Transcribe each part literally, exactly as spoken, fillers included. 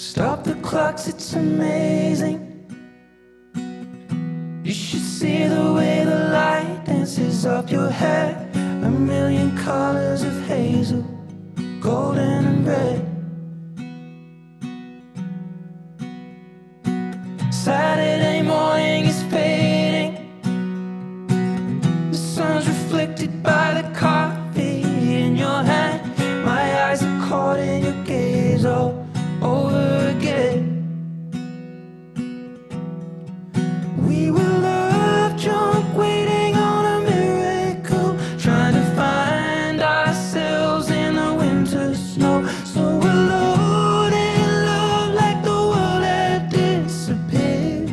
Stop the clocks, it's amazing. You should see the way the light dances up your hair. A million colors of hazel, golden and red. Saturday morning is fading. The sun's reflected by the coffee in your hand. My eyes are caught in your gaze all over again. We were love drunk, waiting on a miracle, trying to find ourselves in the winter snow. So alone in love, like the world had disappeared.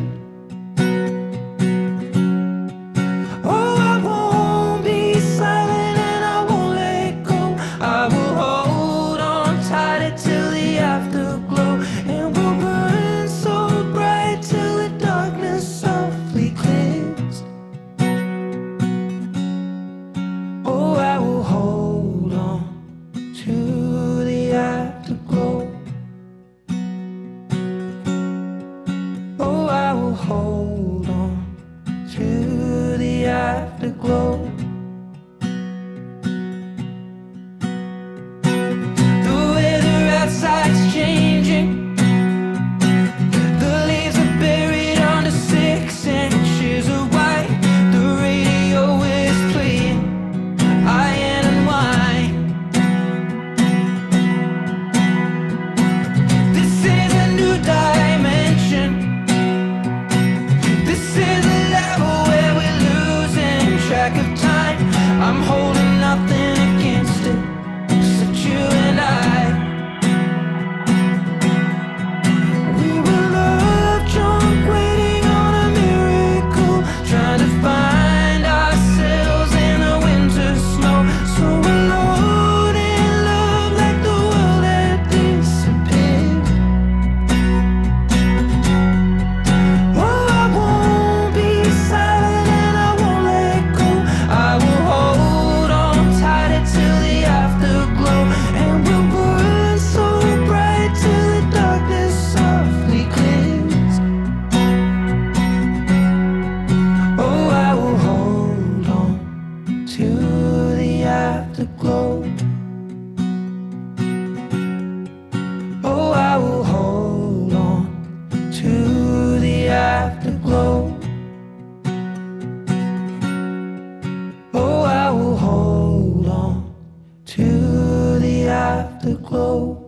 Oh, I won't be silent and I won't let go. I will hold on tighter till the afterglow, and we'll burn so bright till the darkness softly clears. Oh, I will hold on to the afterglow. Oh, I will hold on to the afterglow. The weather outside's changing. The leaves are buried under six inches of white. The radio is playing iron and wine. This is a new dimension. This is a level where we're losing track of time. I'm holding nothing against it, except you and I. We were love drunk, waiting on a miracle, trying to find ourselves in the winter snow. So alone in love, like the world had disappeared. Oh, I won't be silent and I won't let go. I will hold on tighter till the afterglow, and we'll burn so bright till the darkness softly clears. Oh, I will hold on to the afterglow. Oh, I will hold on to the afterglow. Oh, I will hold on to the afterglow.